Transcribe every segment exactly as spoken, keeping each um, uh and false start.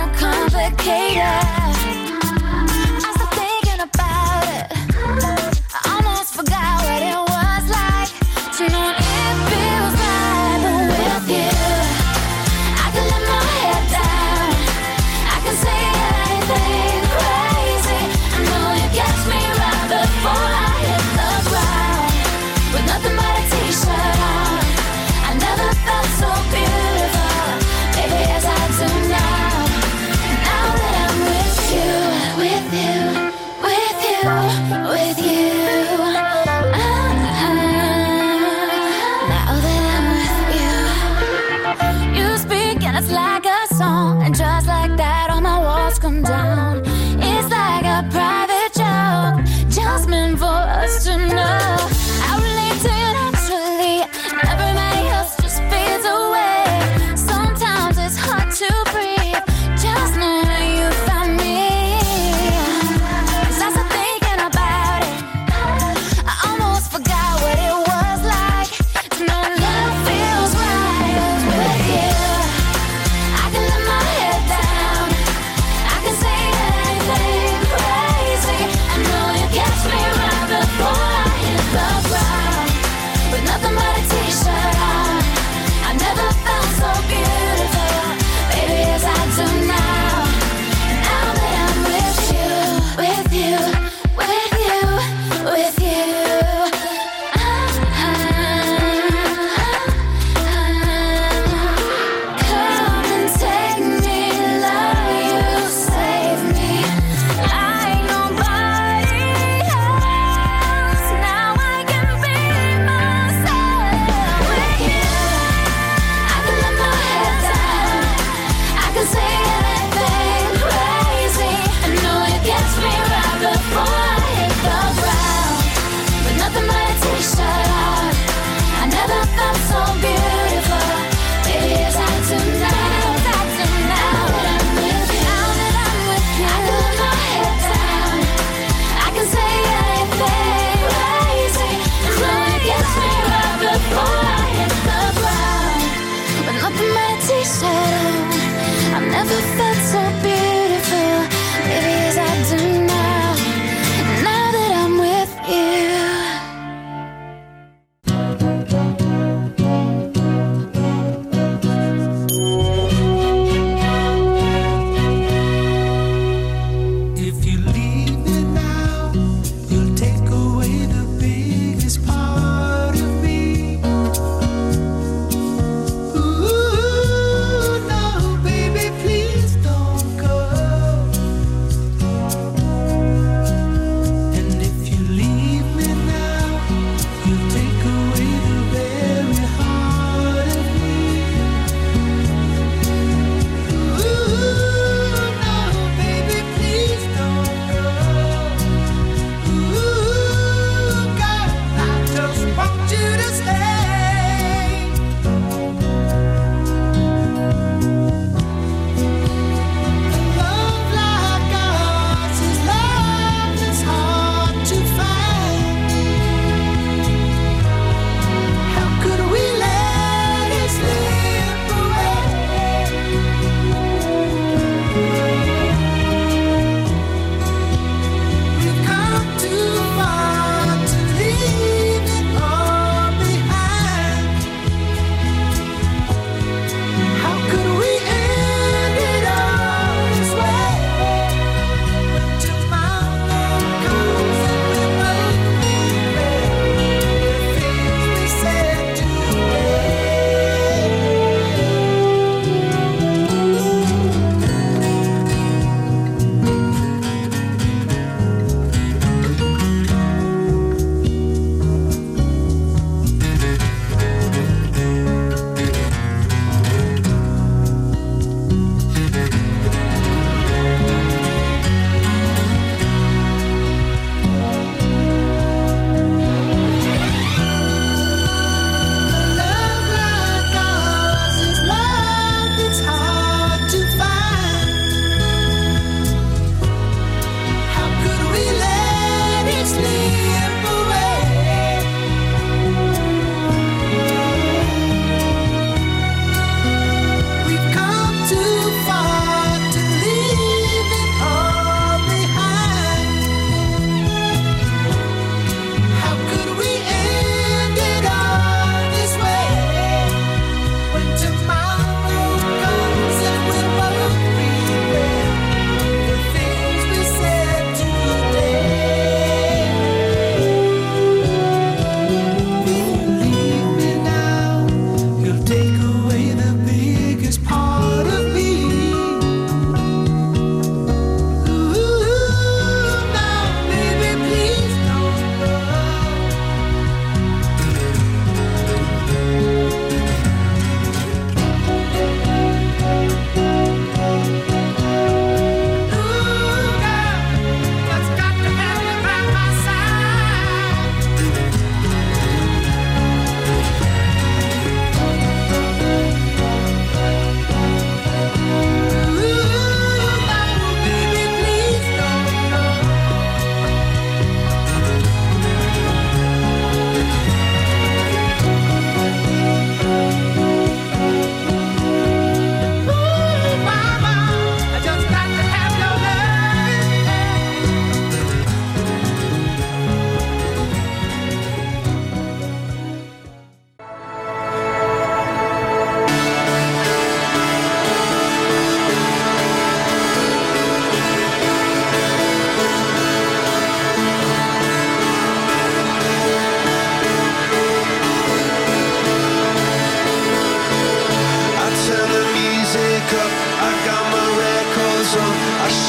complicated. I stopped thinking about it. I almost forgot what it was like to know it feels right. But with you, I can let my head down. I can say anything crazy. I know you catch me right before I hit the ground with nothing but a t-shirt on. I never felt so beautiful, baby, as I do now. Now that I'm with you.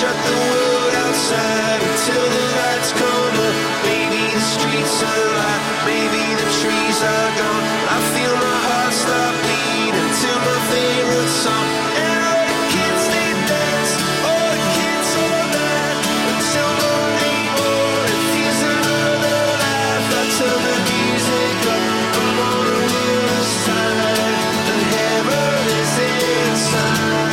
shut the world outside until the lights come up. Maybe the streets are light, maybe the trees are gone. I feel my heart stop beating to my favorite song. And all the kids they dance, all the kids all night until morning morning feels another life. I turn the music up, I'm on the other side. The heaven is inside.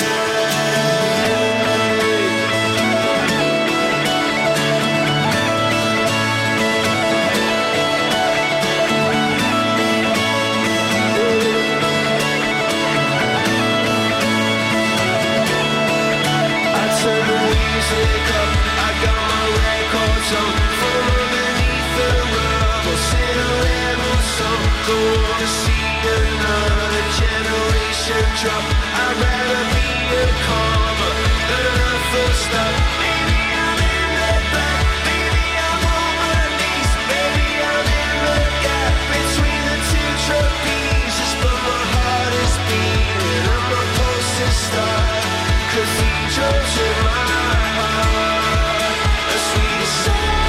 Drop. I'd rather be a comma than a full stop. Maybe I'm in the back, maybe I'm on my knees, maybe I'm in the gap between the two trapezes. But my heart is beating and my pulse is starting. Cathedrals in my heart, a sweet sound.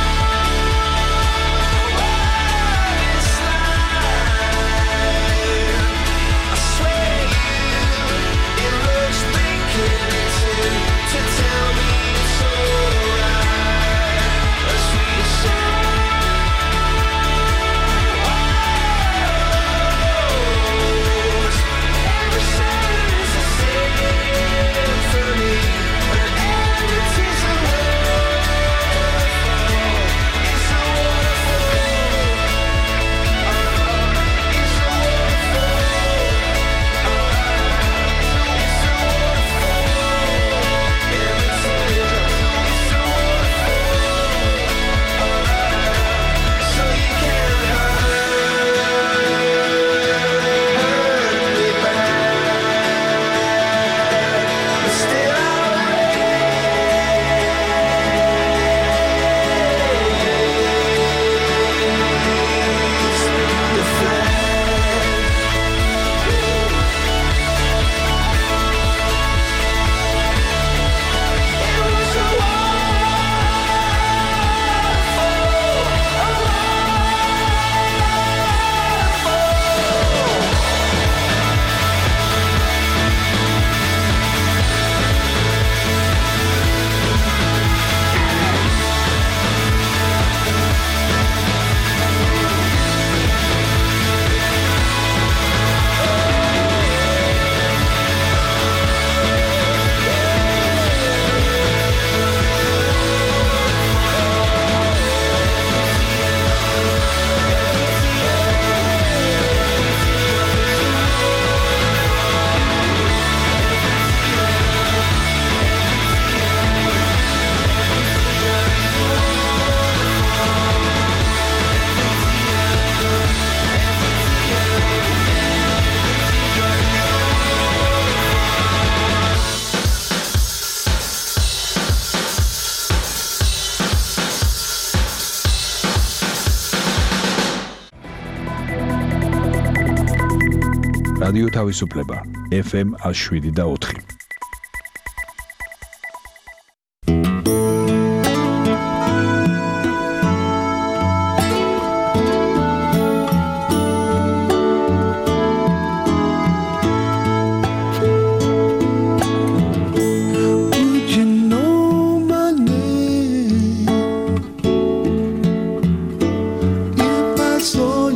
რადიო თავისუფლება ეფ ემ one oh seven და four.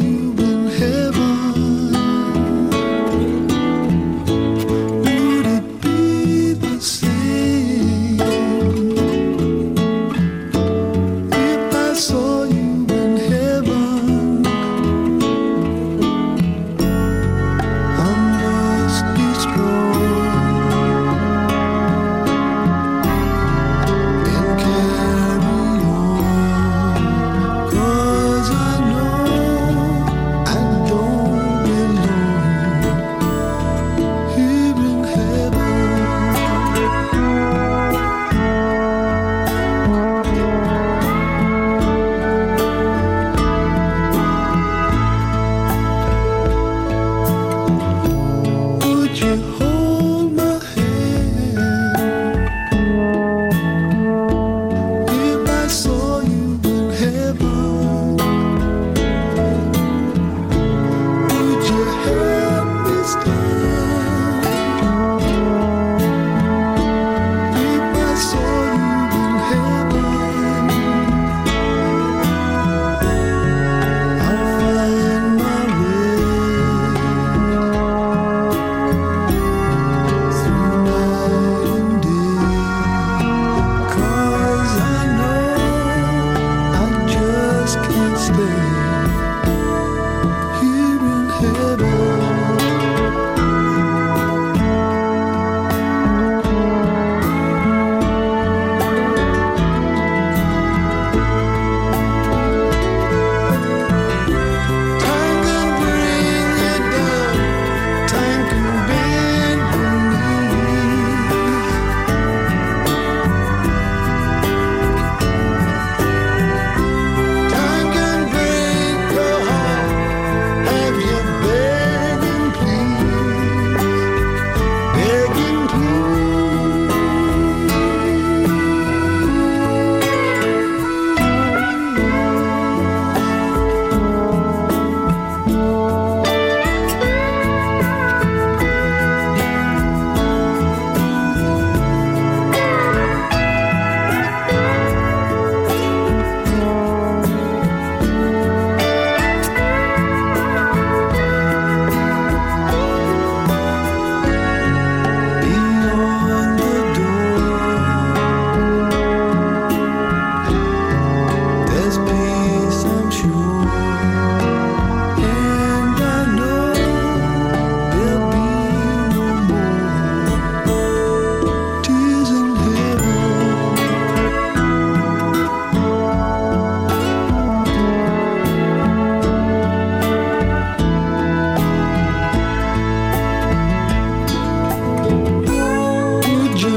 Would it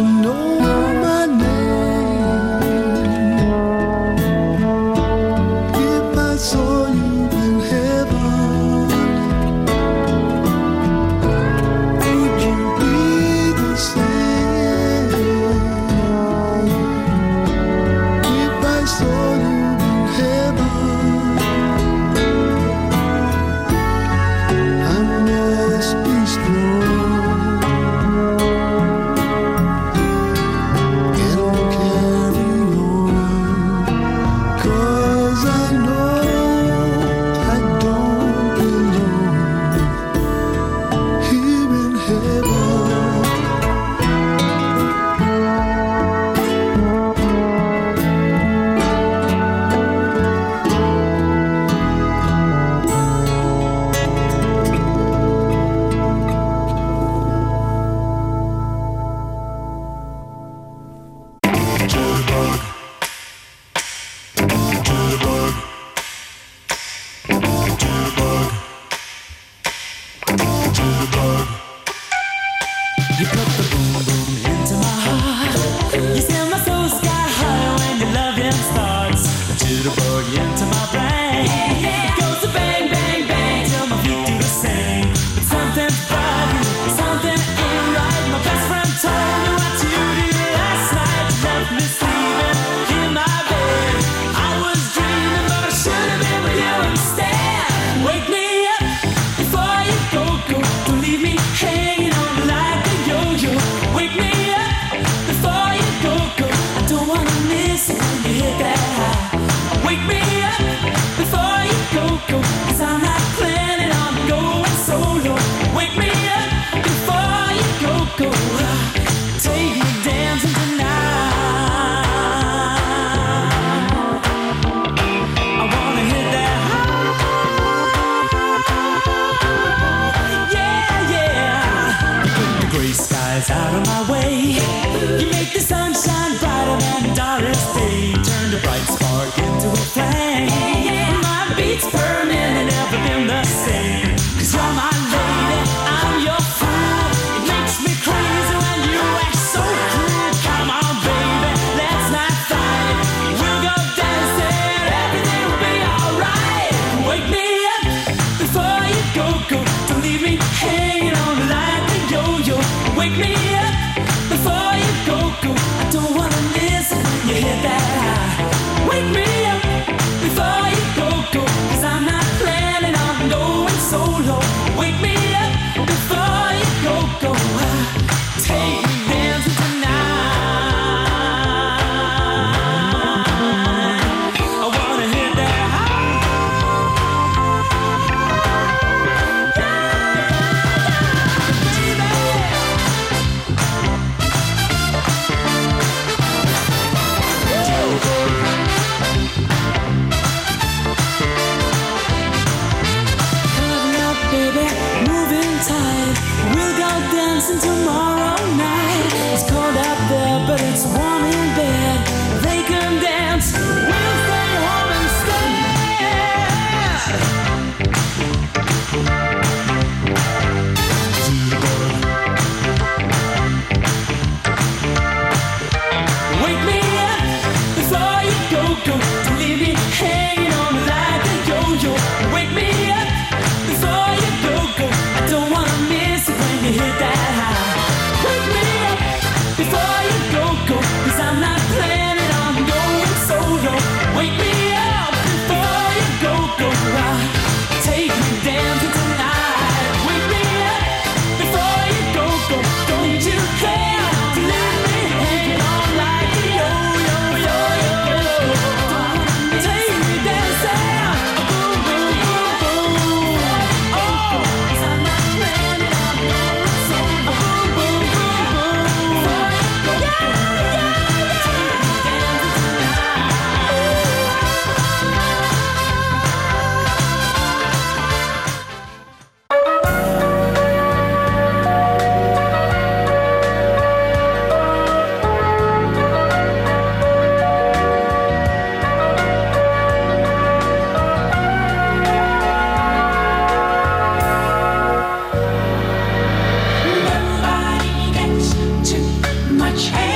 Before you go, go, 'cause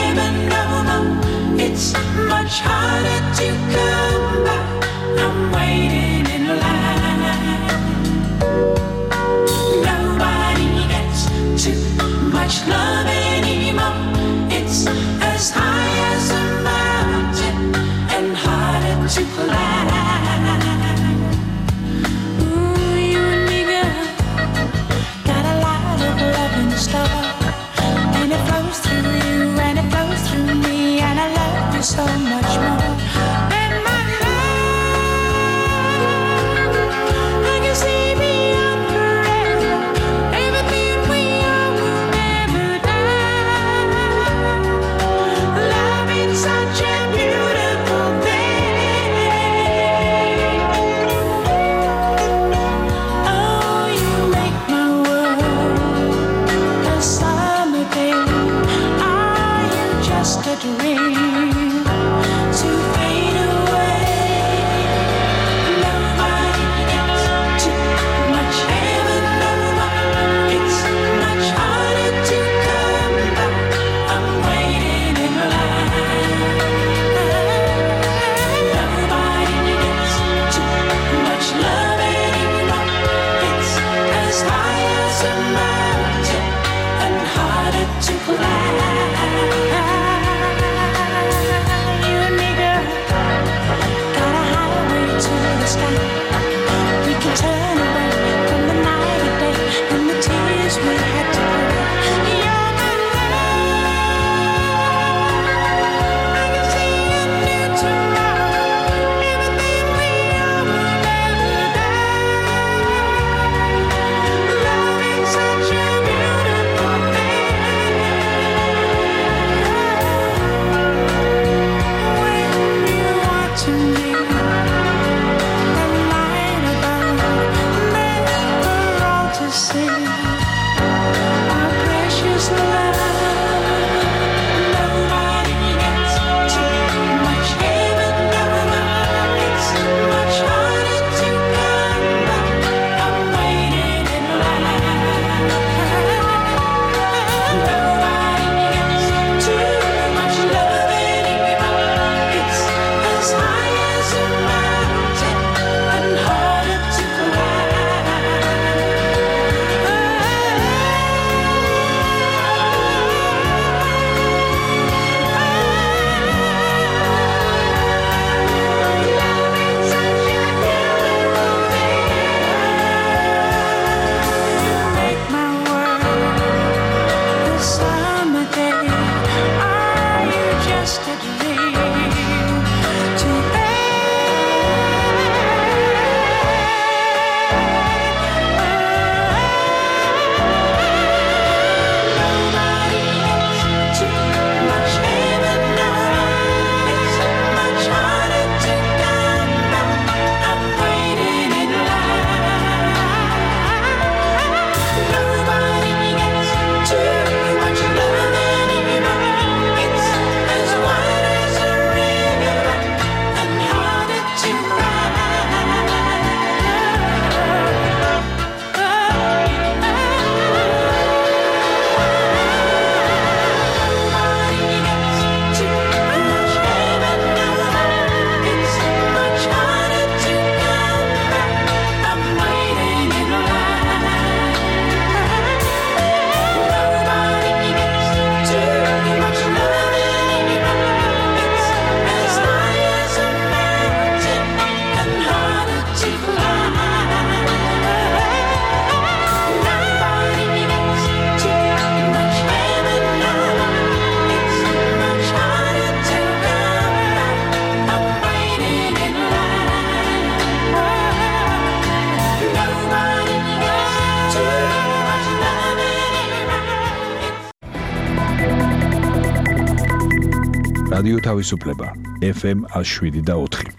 რადიო თავისუფლება ეფ ემ one oh seven და four.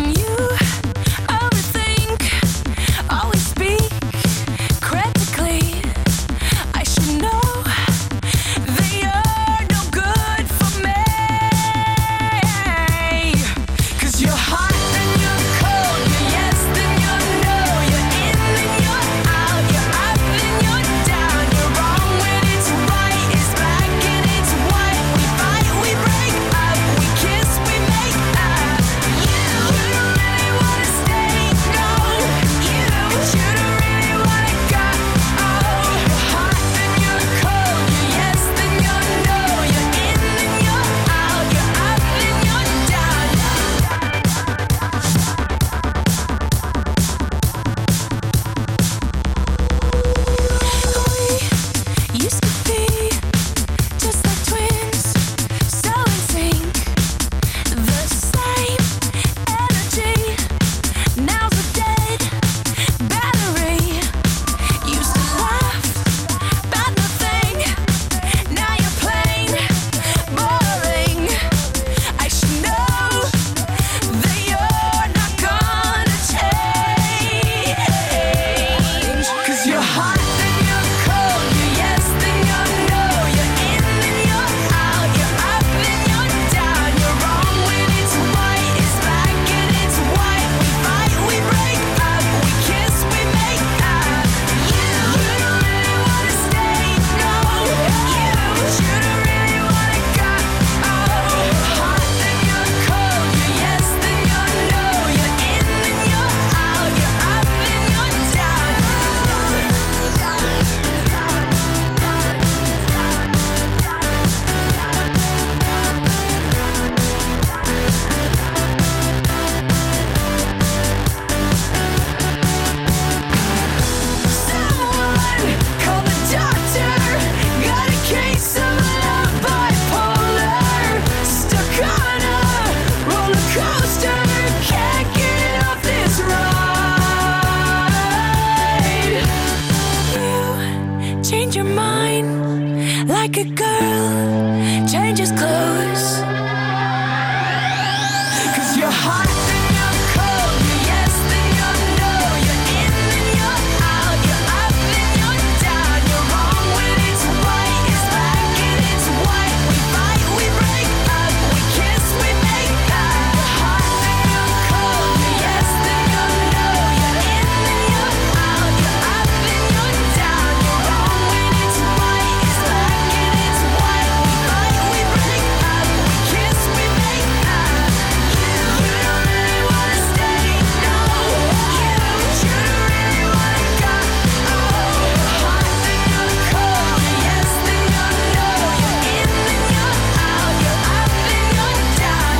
Critically change your mind like a girl changes clothes. 'Cause you're hot and you're cold, you're yes and you're no, you're in and you're out, you're up and you're down, you're wrong when it's right, it's black and it's white, we fight, we break up, we kiss, we make up. You're hot and you're cold, you're yes and you're no, you're in and you're out, you're up and you're down, you're wrong when it's right, it's black and it's white, we fight, we break up, we kiss, we make up. You, you don't really wanna stay, no. You, you don't really wanna go. Oh, you're hot and you're cold, you're yes and you're no, you're in and you're out, you're up and you're down,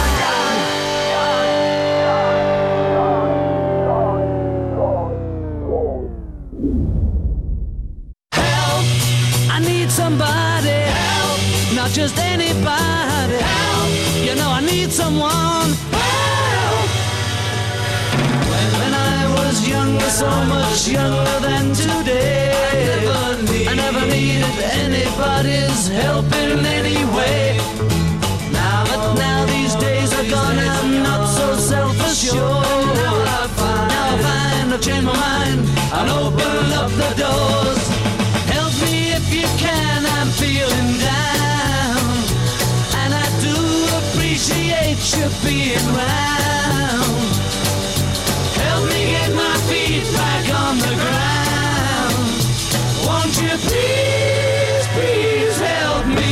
Help! I need somebody. Help! Not just anybody. Help! You know I need someone. Help! When I was younger, so much younger than today, I never needed anybody's help in any way. Now that now these days are gone, I'm not so self-assured. Now I find, now I find I've changed my mind and open up the doors. Help me if you can, I'm feeling down, and I do appreciate you being round. Help me get my feet back on the ground. Won't you please, please help me?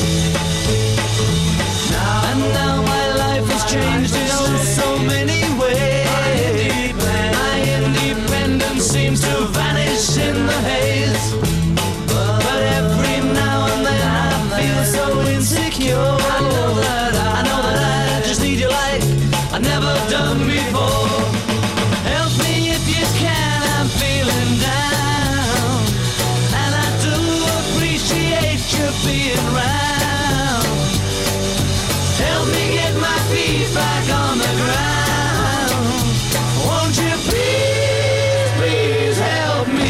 Now and now my life has changed in oh so many ways. My independence seems to vanish in the haze. But every now and then I feel so insecure. I know that I, I know that I just need you like I've never done before. Help me if you can, I'm feeling down, and I do appreciate you being round. Help me get my feet back on the ground. Won't you please, please help me?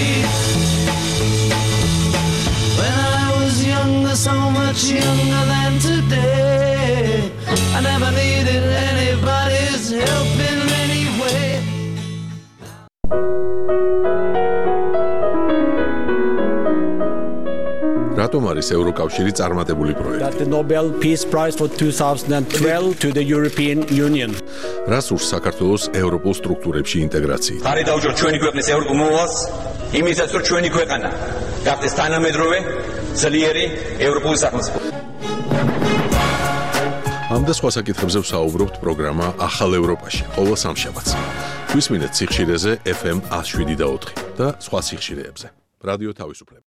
When I was younger, so much younger than today, I never needed anybody's help in any way. რატომ არის ევროკავშირი წარმატებული პროექტი? That the Nobel Peace Prize for twenty twelve to the European Union. რას ურს საქართველოს ევროპულ სტრუქტურებში ინტეგრაციით? ხარი დაუჭირ ჩვენი ქვეყნის ევროპულ მოვალს, იმისაც რომ ჩვენი ქვეყანა გახდეს თანამედროვე, ძლიერი ევროპული სახელმწიფო. ამ და სხვა საკითხებზე ვსაუბრობთ პროგრამა ახალ ევროპაში, ყოველ სამშაბათს. გვისმინეთ სიხშირეზე ეფ ემ one oh seven და ოთხი და სხვა სიხშირეებზე. რადიო თავისუფლება.